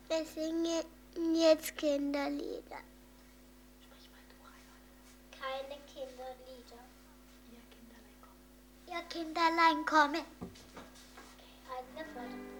Wir singen jetzt Kinderlieder. Sprich mal du rein. Keine Kinderlieder. Ihr Kinderlein kommen. Ihr Kinderlein komme. Okay, halt das weiter.